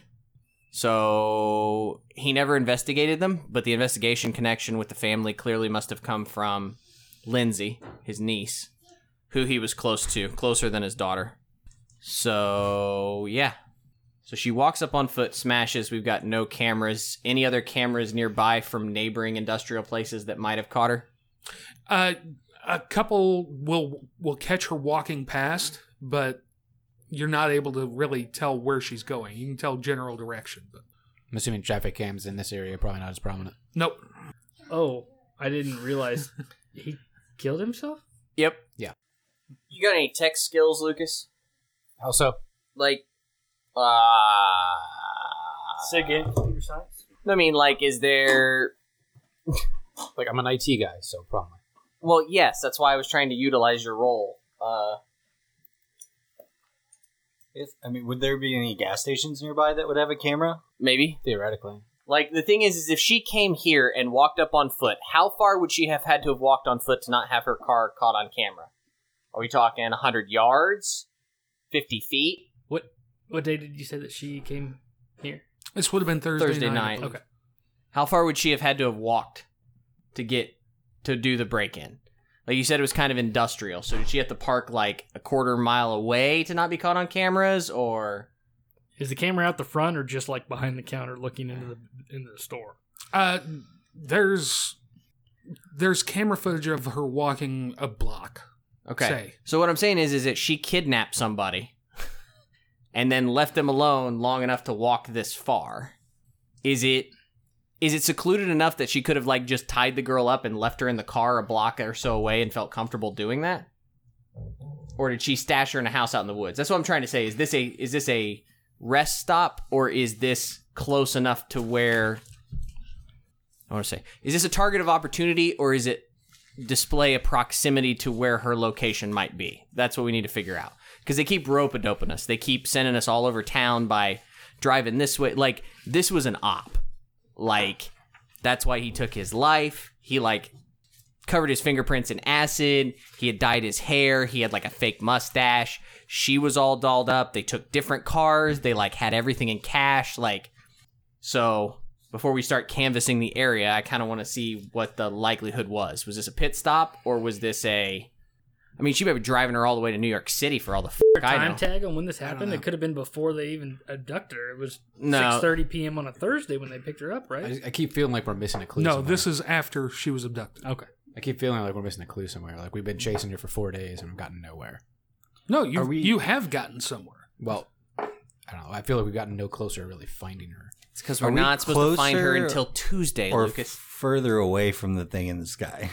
So he never investigated them, but the investigation connection with the family clearly must have come from Lindsay, his niece, who he was close to, closer than his daughter. So, yeah. So she walks up on foot, smashes. We've got no cameras. Any other cameras nearby from neighboring industrial places that might have caught her? A couple will catch her walking past, but you're not able to really tell where she's going. You can tell general direction, but I'm assuming traffic cams in this area are probably not as prominent. nope. Oh, I didn't realize he killed himself? Yep. Yeah. You got any tech skills, Lucas? How so? Like, Say again, computer science? I mean, like, is there... Like, I'm an IT guy, so probably. Well, yes, that's why I was trying to utilize your role. Would there be any gas stations nearby that would have a camera? Maybe. Theoretically. Like, the thing is if she came here and walked up on foot, how far would she have had to have walked on foot to not have her car caught on camera? Are we talking 100 yards? 50 feet? What day did you say that she came here? This would have been Thursday night. night. Okay. How far would she have had to have walked to do the break-in? Like you said, it was kind of industrial. So did she have to park like a quarter mile away to not be caught on cameras, or? Is the camera out the front or just like behind the counter looking into the store? There's camera footage of her walking a block. Okay. Say. So what I'm saying is that she kidnapped somebody and then left them alone long enough to walk this far. Is Is it secluded enough that she could have like just tied the girl up and left her in the car a block or so away and felt comfortable doing that? Or did she stash her in a house out in the woods? That's what I'm trying to say. Is this a rest stop, or is this close enough to where I want to say, is this a target of opportunity, or is it display a proximity to where her location might be? That's what we need to figure out. Because they keep rope-a-doping us. They keep sending us all over town by driving this way. Like, this was an op. Like, that's why he took his life. He, like, covered his fingerprints in acid. He had dyed his hair. He had, like, a fake mustache. She was all dolled up. They took different cars. They, like, had everything in cash. Like, so before we start canvassing the area, I kind of want to see what the likelihood was. Was this a pit stop, or was this a... I mean, she might be driving her all the way to New York City for all the I know. Time tag on when this happened? It could have been before they even abducted her. It was No. 6:30 p.m. on a Thursday when they picked her up, right? I keep feeling like we're missing a clue. No, somewhere. this is after she was abducted. Okay. I keep feeling like we're missing a clue somewhere. Like we've been chasing her for 4 days and we've gotten nowhere. No, you have gotten somewhere. Well, I don't know. I feel like we've gotten no closer to really finding her. It's because we're Are we not supposed to find her closer until Tuesday, or Lucas. further away from the thing in the sky.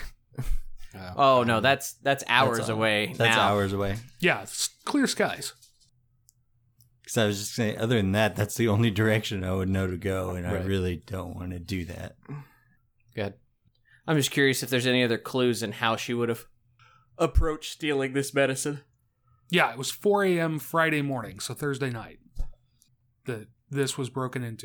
Oh, no, that's hours That's all. away That's now. hours away. Yeah, it's clear skies. Because I was just saying, other than that, that's the only direction I would know to go, and I Right. really don't want to do that. Go ahead. I'm just curious if there's any other clues in how she would have approached stealing this medicine. Yeah, it was 4 a.m. Friday morning, so Thursday night, that this was broken into.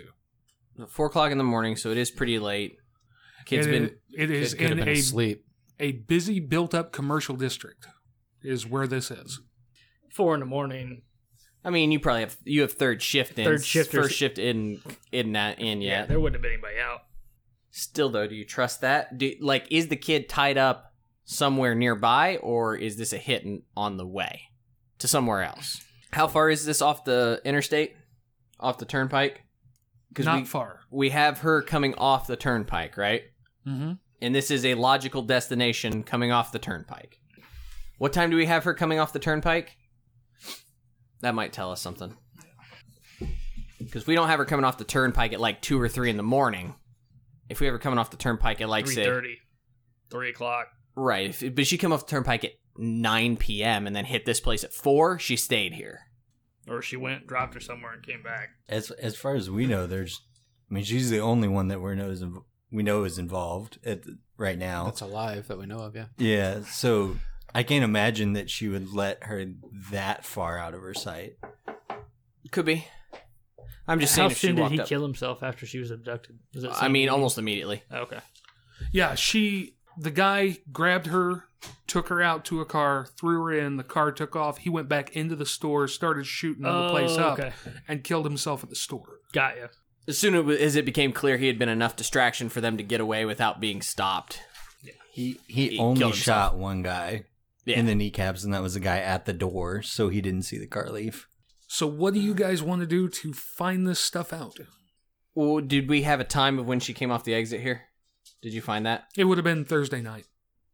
4 o'clock in the morning, so it is pretty late. Kid's And been... it is It could have in been asleep. a busy, built-up commercial district is where this is. 4 in the morning. I mean, you probably have third shift in. Third shifters- First shift in Yeah, yet. there wouldn't have been anybody out. Still, though, do you trust that? Is the kid tied up somewhere nearby, or is this a hit on the way to somewhere else? How far is this off the interstate? Off the turnpike? Not far. We have her coming off the turnpike, right? Mm-hmm. And this is a logical destination coming off the turnpike. What time do we have her coming off the turnpike? That might tell us something. Because we don't have her coming off the turnpike at like 2 or 3 in the morning. If we have her coming off the turnpike at like, say... 3:30. 3 o'clock. Right. But she come off the turnpike at 9 p.m. and then hit this place at 4, she stayed here. Or she went, dropped her somewhere, and came back. As far as we know, she's the only one that we know is involved right now. That's alive that we know of, yeah. Yeah, so I can't imagine that she would let her that far out of her sight. Could be. I'm just saying How if she soon did walked he up. kill himself after she was abducted? Was it I mean, almost immediately. Okay. Yeah, the guy grabbed her, took her out to a car, threw her in, the car took off. He went back into the store, started shooting the place up, okay. and killed himself at the store. Got you. As soon as it became clear he had been enough distraction for them to get away without being stopped. He only killed himself. shot one guy Yeah. in the kneecaps, and that was the guy at the door, so he didn't see the car leave. So what do you guys want to do to find this stuff out? Well, did we have a time of when she came off the exit here? Did you find that? It would have been Thursday night.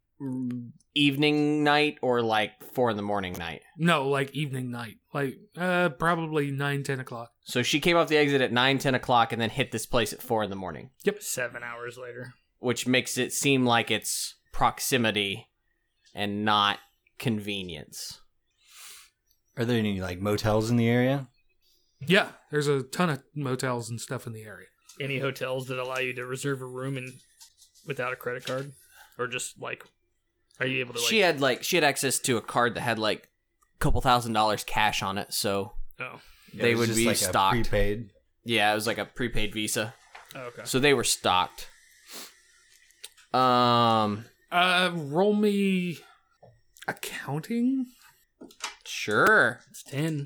Evening night or like 4 in the morning night? No, like evening night. Like, probably 9, 10 o'clock. So she came off the exit at 9, 10 o'clock and then hit this place at 4 in the morning, 7 hours later. which makes it seem like it's proximity and not convenience. Are there any motels in the area? Yeah, there's a ton of motels and stuff in the area. Any hotels that allow you to reserve a room without a credit card? Or just, are you able to, She had access to a card that had a couple $1,000s cash on it, so Oh. they It was would just be a stocked. prepaid. Yeah, it was like a prepaid Visa. Oh, okay. So they were stocked. Roll me accounting? Sure. It's 10.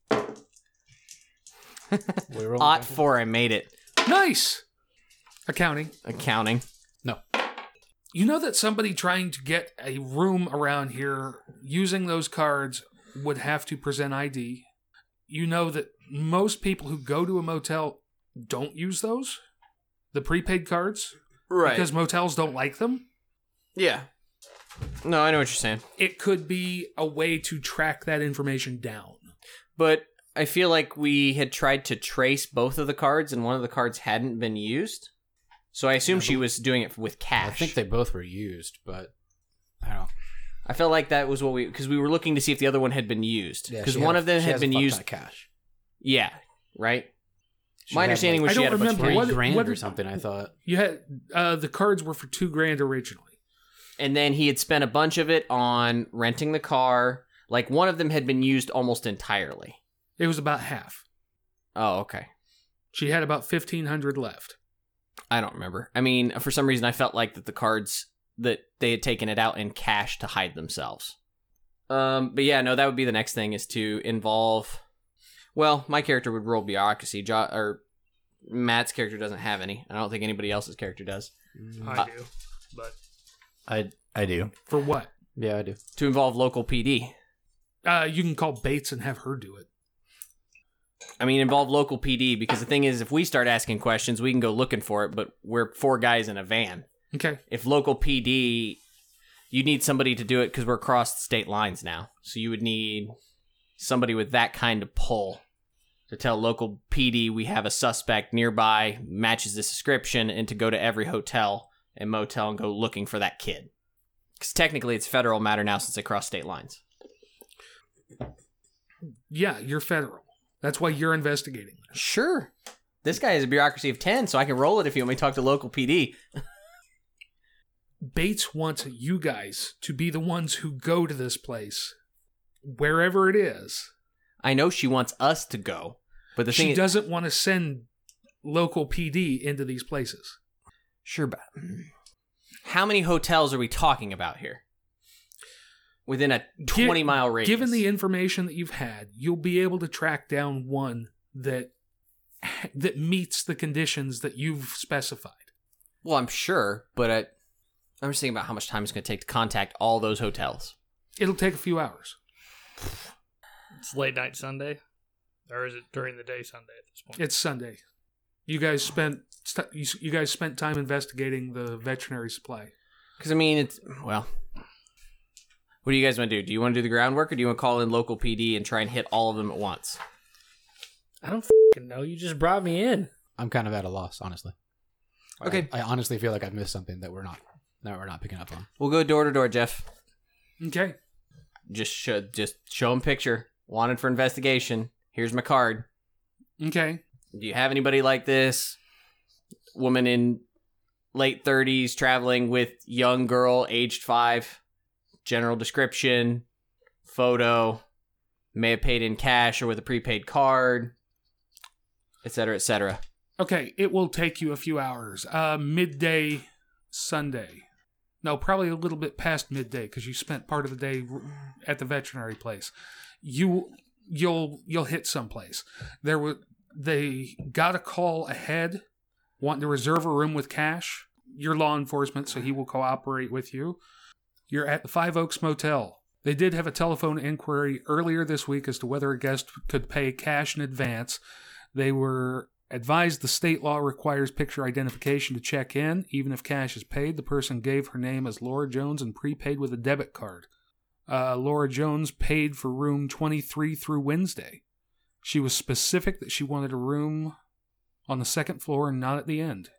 We were Ought 4, I made it. Nice! Accounting. Accounting. No. You know that somebody trying to get a room around here using those cards would have to present ID. You know that most people who go to a motel don't use those, the prepaid cards, Right. because motels don't like them. Yeah. No, I know what you're saying. It could be a way to track that information down. But I feel like we had tried to trace both of the cards and one of the cards hadn't been used. So I assume she was doing it with I cash. think they both were used, but I don't. I felt like that was what because we were looking to see if the other one had been used. Yeah, Because she one had of them she had has a been fuck used. ton of cash. Yeah, right? She My had, understanding was I she had don't a bunch of remember. money. What- $3,000 or something. I thought. You had the cards were for $2,000 originally. And then he had spent a bunch of it on renting the car. Like one of them had been used almost entirely. It was about half. Oh, okay. She had about $1,500 left. I don't remember. I mean, for some reason, I felt like that the cards that they had taken it out in cash to hide themselves. But yeah, no, that would be the next thing is to involve. Well, my character would roll bureaucracy. Or Matt's character doesn't have any. I don't think anybody else's character does. I do, but I do. For what? Yeah, I do. To involve local PD. You can call Bates and have her do it. I mean, involve local PD because the thing is, if we start asking questions, we can go looking for it, but we're 4 guys in a van. Okay. If local PD, you need somebody to do it because we're across state lines now. So you would need somebody with that kind of pull to tell local PD we have a suspect nearby, matches this description, and to go to every hotel and motel and go looking for that kid. Because technically it's federal matter now since they cross state lines. Yeah, you're federal. That's why you're investigating. Sure. This guy has a bureaucracy of 10, so I can roll it if you want me to talk to local PD. Bates wants you guys to be the ones who go to this place, wherever it is. I know she wants us to go, but the thing She is... doesn't want to send local PD into these places. Sure, but how many hotels are we talking about here? Within a 20-mile radius. Given the information that you've had, you'll be able to track down one that meets the conditions that you've specified. Well, I'm sure, but I'm just thinking about how much time it's going to take to contact all those hotels. It'll take a few hours. it's late night Sunday, or is it during the day Sunday at this point? It's Sunday. You guys spent time investigating the veterinary supply. Because, I mean, it's... Well... What do you guys want to do? Do you want to do the groundwork, or do you want to call in local PD and try and hit all of them at once? I don't fucking know. You just brought me in. I'm kind of at a loss, honestly. Okay. I honestly feel like I've missed something that we're not picking up on. We'll go door to door, Jeff. Okay. Just show him picture. Wanted for investigation. Here's my card. Okay. Do you have anybody like this? Woman in late 30s traveling with young girl aged 5. General description. Photo. May have paid in cash or with a prepaid card. Etc., etc. Okay, it will take you a few hours. Midday Sunday. No, probably a little bit past midday because you spent part of the day at the veterinary place. You'll hit someplace. They got a call ahead, wanting to reserve a room with cash. You're law enforcement, so he will cooperate with you. You're at the Five Oaks Motel. They did have a telephone inquiry earlier this week as to whether a guest could pay cash in advance. They were advised the state law requires picture identification to check in. Even if cash is paid, the person gave her name as Laura Jones and prepaid with a debit card. Laura Jones paid for room 23 through Wednesday. She was specific that she wanted a room on the second floor and not at the end.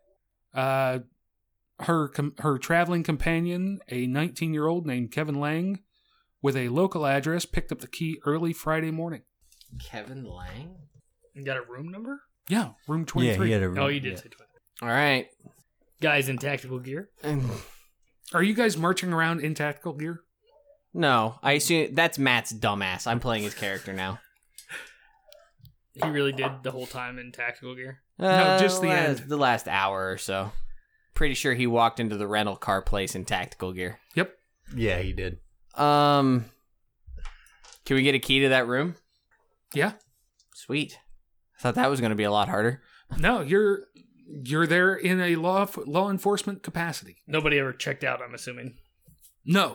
Her traveling companion, a 19-year-old named Kevin Lang, with a local address, picked up the key early Friday morning. Kevin Lang? You got a room number? Yeah, room 23. Yeah, he had a room. Oh, you did say 20. All right. Guys in tactical gear. Are you guys marching around in tactical gear? No, I assume that's Matt's dumbass. I'm playing his character now. He really did the whole time in tactical gear. No, just the end. The last hour or so. Pretty sure he walked into the rental car place in tactical gear. Yep. Yeah, he did. Can we get a key to that room? Yeah. Sweet. I thought that was going to be a lot harder. No, you're there in a law enforcement capacity. Nobody ever checked out, I'm assuming. No.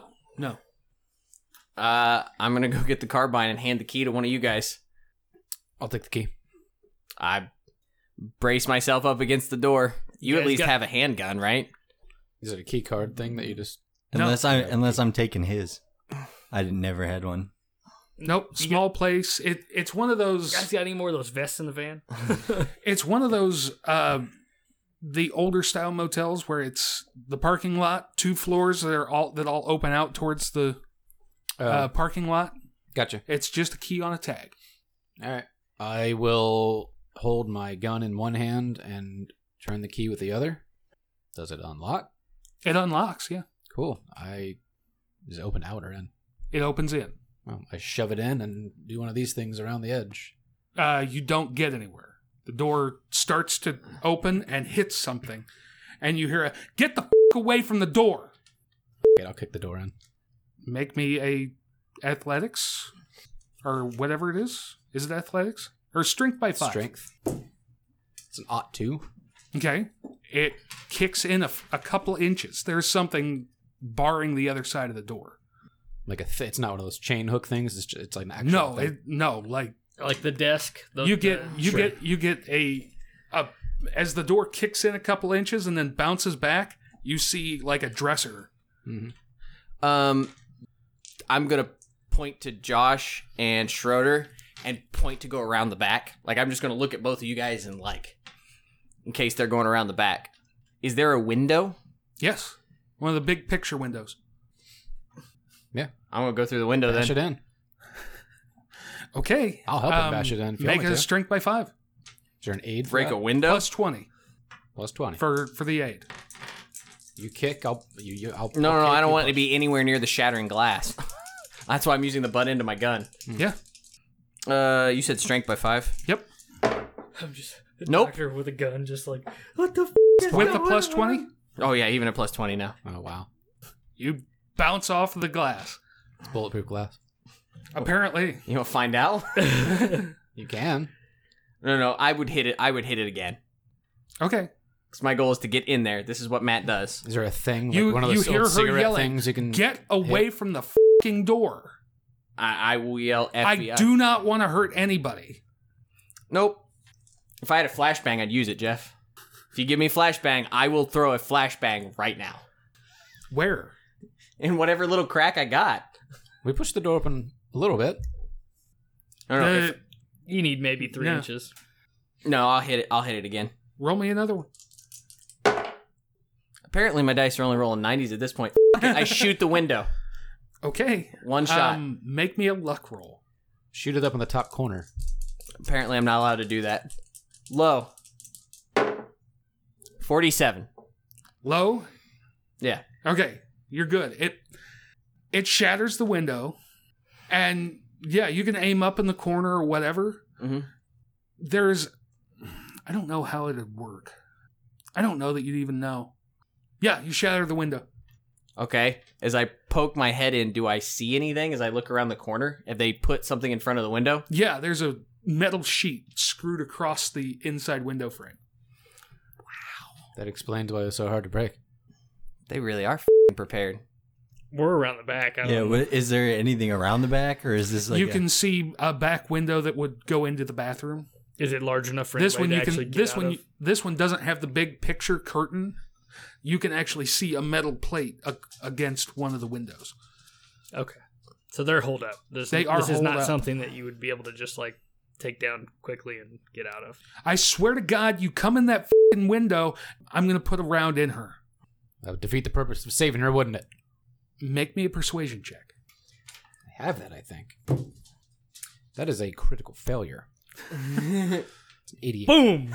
I'm going to go get the carbine and hand the key to one of you guys. I'll take the key. I brace myself up against the door. You You at guys least got- have a handgun, right? Is it a key card thing that you just... Unless I'm taking his. I never had one. Nope. Small place. It's one of those. You guys got any more of those vests in the van? It's one of those the older style motels where it's the parking lot, 2 floors that all open out towards the parking lot. Gotcha. It's just a key on a tag. All right. I will hold my gun in one hand and turn the key with the other. Does it unlock? It unlocks, yeah. Cool. Does it open out or in? It opens in. Well, I shove it in and do one of these things around the edge. You don't get anywhere. The door starts to open and hits something, and you hear a, "Get the f*** away from the door!" Okay, I'll kick the door in. Make me a athletics, or whatever it is. Is it athletics? Or strength by 5? Strength. It's an ought 2. Okay. It kicks in a couple inches. There's something barring the other side of the door. Like it's not one of those chain hook things. It's like an actual thing. Like the desk. You get a as the door kicks in a couple inches and then bounces back, you see like a dresser. Mm-hmm. I'm gonna point to Josh and Schroeder and point to go around the back. Like, I'm just gonna look at both of you guys and in case they're going around the back. Is there a window? Yes. One of the big picture windows. Yeah. I'm gonna go through the window Bash then. it in. Okay. I'll help him bash it in if you Make want it me a to. strength by 5. Is there an aid for Break that? a window? Plus 20 Plus 20. for the aid. You kick, I'll No, kick, I don't you want it to push. be anywhere near the shattering glass. That's why I'm using the butt end of my gun. Yeah. You said strength by 5? Yep. I'm just a Nope. doctor with a gun, just like, what the f*** is With the going plus on? 20, Oh yeah, even a plus 20 now. Oh, wow. you bounce off the glass. It's bulletproof glass. Apparently. You want to find out? You can. No, I would hit it. I would hit it again. Okay. Because my goal is to get in there. This is what Matt does. Is there a thing? You like one of you those hear old her cigarette yelling, things you can "Get away from the fucking door." I will yell FBI. I do not want to hurt anybody. Nope. If I had a flashbang, I'd use it, Jeff. If you give me flashbang, I will throw a flashbang right now. Where? In whatever little crack I got. We pushed the door open a little bit. I don't know. You need maybe 3 Yeah. inches. No, I'll hit it. I'll hit it again. Roll me another one. Apparently, my dice are only rolling 90s at this point. I shoot the window. Okay. One shot. Make me a luck roll. Shoot it up in the top corner. Apparently, I'm not allowed to do that. Low. 47. Low. Yeah. Okay, you're good. It shatters the window, and yeah, you can aim up in the corner or whatever. Mm-hmm. I don't know how it'd work. I don't know that you'd even know. Yeah, you shatter the window. Okay. As I poke my head in, do I see anything as I look around the corner? If they put something in front of the window? Yeah, there's a metal sheet screwed across the inside window frame. That explains why it was so hard to break. They really are f***ing prepared. We're around the back. I don't Yeah, know. what, is there anything around the back, or is this like You can see a back window that would go into the bathroom. Is it large enough for This one anybody you to actually can. get This out one. of? This one doesn't have the big picture curtain. You can actually see a metal plate against one of the windows. Okay. So they're holed up. They are This is holed not up. something that you would be able to just like take down quickly and get out of. I swear to God, you come in that fing window, I'm gonna put a round in her. That would defeat the purpose of saving her, wouldn't it? Make me a persuasion check. I have that, I think. That is a critical failure. It's an 88. Boom!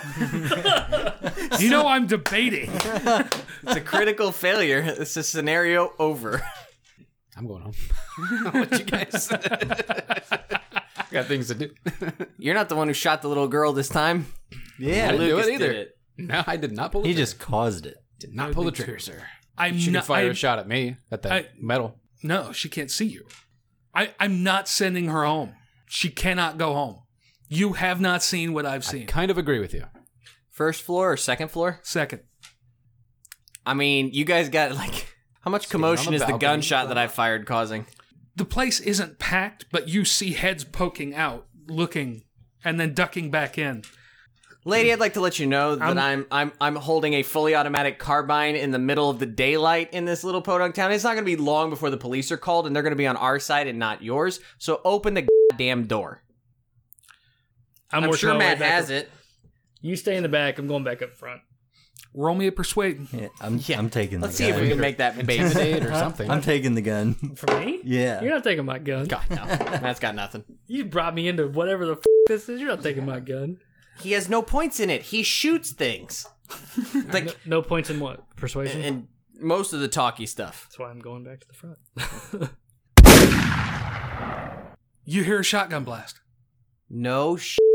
You know I'm debating. It's a critical failure. It's a scenario over. I'm going home. What you guys? Got things to do. You're not the one who shot the little girl this time. Yeah, I didn't do Lucas it either. did it. No, I did not pull the he trigger. just caused it. Did not pull the trigger, sir. I'm She not. didn't fire I- a shot at me, at that metal. No, she can't see you. I'm not sending her home. She cannot go home. You have not seen what I've I seen. kind of agree with you. First floor or second floor? Second. I mean, you guys got how much commotion on the is the balcony. gunshot that I fired causing? The place isn't packed, but you see heads poking out, looking, and then ducking back in. Lady, I'd like to let you know that I'm holding a fully automatic carbine in the middle of the daylight in this little podunk town. It's not going to be long before the police are called, and they're going to be on our side and not yours. So open the goddamn door. I'm working sure my way Matt back has up. it. You stay in the back. I'm going back up front. Roll me a persuade. Yeah, I'm taking Let's the see gun. if we can make that bait. Intimidate or something. I'm taking the gun. For me? Yeah. You're not taking my gun. God, no. That's got nothing. You brought me into whatever the this is. You're not taking my gun. He has no points in it. He shoots things. Like, No points in what? Persuasion? and most of the talky stuff. That's why I'm going back to the front. You hear a shotgun blast. No shit.